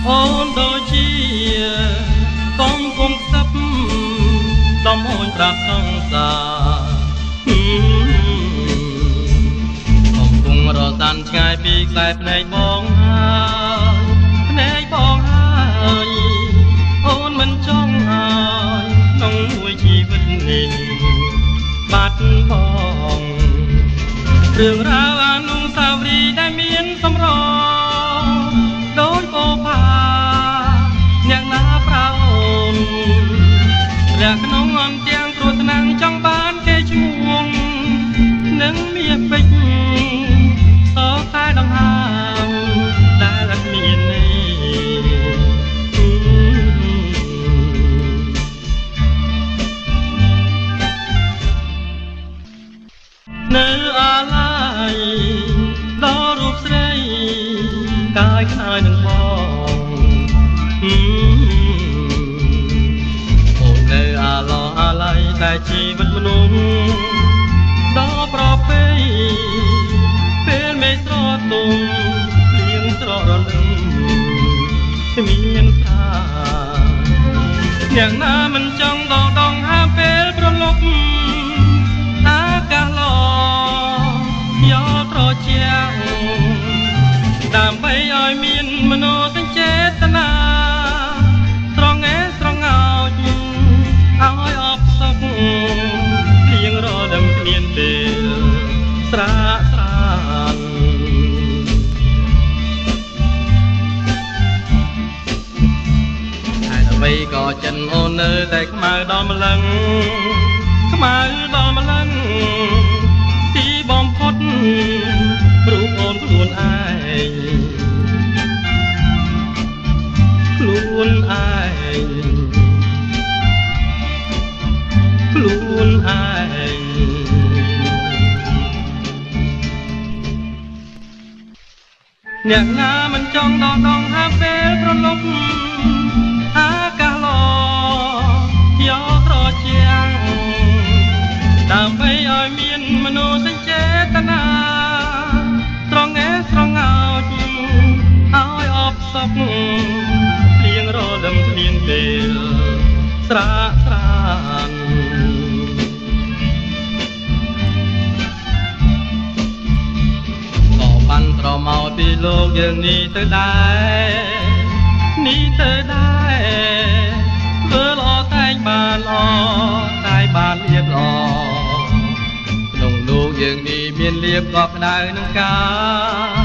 អូនដូចជាកុំគុំខ្សឹបដំអូនប្រាប់សង្សារកំពុងរសាន់ឆ្ងាយពីខ្សែភ្នែកបងហើយភ្នែកបងហើយអូនមិនចង់ហើយក្នុងមួយជីវិតនេះបាត់បង់រឿងរ៉ាវអនុស្សាវរីយ៍ដែលមានសម្រងដូចពោផាអ្នកណាប្រោនរះក្នុងអន្ទាំងគ្រោះថ្នាក់ចង់បានគេឈ្មោះនឹងមានពេជ្រសោកតែដង្ហើមដែលអត់មាននេះនៅអាឡ័យដល់រូបស្រីកាយខ្នើយនឹងបងអូននៅអាឡោះអាឡ័យតែជីវិតមនុស្សដល់ប្រពៃពេលមេស្រទុំលៀងស្ររលឹមគ្មានថាយ៉ាងណាមិនចង់ដកដងហាពេលប្រលប់អាកាសឡយកត្រជាក់ដើម្បីឲ្យមានមនោសញ្ចេតនាស្រងឯស្រងោចឲ្យអបសុខលៀងរដមគ្មានពេលស្រាកស្រានហើយអ្វីក៏ចិនអូននៅតែខ្មៅដល់ម្លឹងខ្មៅដល់ម្លឹងទីបំផុតរូបអូនខ្លួនឯងខ្លួនឯងខ្លួនឯងអ្នកណាមិនចង់ដកដងហាពេលប្រលប់អាកាសឡយកត្រជាក់ដើម្បីឲ្យមានមនោសញ្ចេតនាស្រងឯស្រងោចឲ្យអបសុខលៀងរដមគ្មានពេលស្រាកស្រានក៏បានត្រមកពីលោកយើងនេះទៅដែរនេះទៅដែរធ្វើល្អតែងបានល្អតែបានលៀបល្អក្នុងលោកយើងនេះមានលៀបក៏ក្តៅនឹងការ